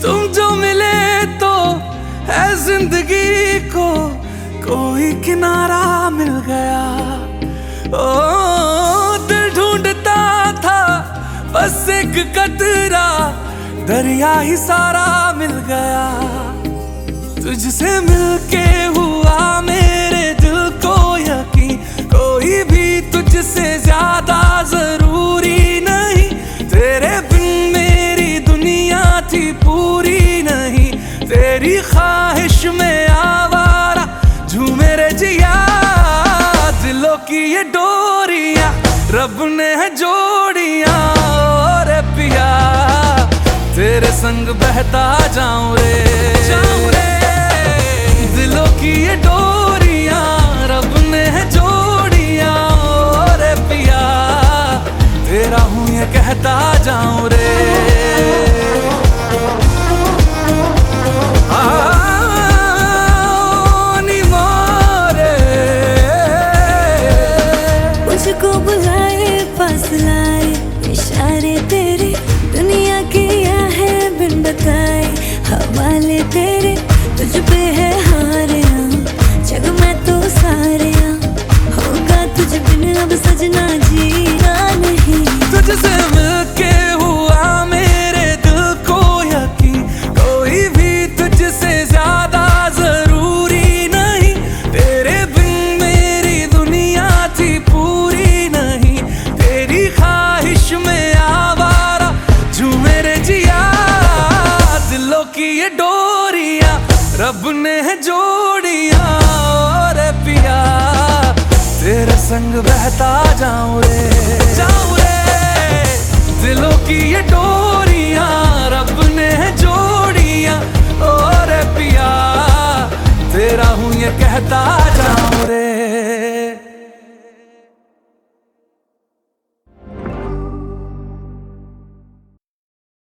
तुम जो मिले तो है जिंदगी को कोई किनारा मिल गया। ओ दिल ढूंढता था बस एक कतरा, दरिया ही सारा मिल गया। तुझसे मिलके हुआ मेरे दिल को यकीन, कोई भी तुझसे ज्यादा जरूरी नहीं। तेरे बिन मेरी दुनिया थी पूरी नहीं, तेरी ख्वाहिश में आवारा झूमे रे जिया। दिलों की ये डोरियां रब ने है जोड़ियां, और पिया तेरे संग बहता जाऊं रे, जाऊं रे। दिलों की ये डोरियां रब ने है जोड़ियां, और पिया तेरा हूं ये कहता जाऊं रे। मुझको बुलाए पास लाए इशारे तेरे, दुनिया किया है बिन बताए हवाले तेरे। तुझ पे है हारे जग में तो सारे, होगा तुझ बिन अब सजना जीना नहीं। तुझसे मिलके हुआ मेरे दिल को यकीन, कोई भी तुझसे ज्यादा जरूरी नहीं। तेरे बिन मेरी दुनिया थी पूरी नहीं, तेरी ख्वाहिश में आवारा झूमे रे जिया। दिलों की ये डोरियां रब ने है जोड़ियां, और पिया तेरे संग बहता जाऊं रे, जाऊं रे। दिलों की ये डोरियां रब ने है जोड़ियां, और पिया तेरा हूं ये कहता जाऊं रे।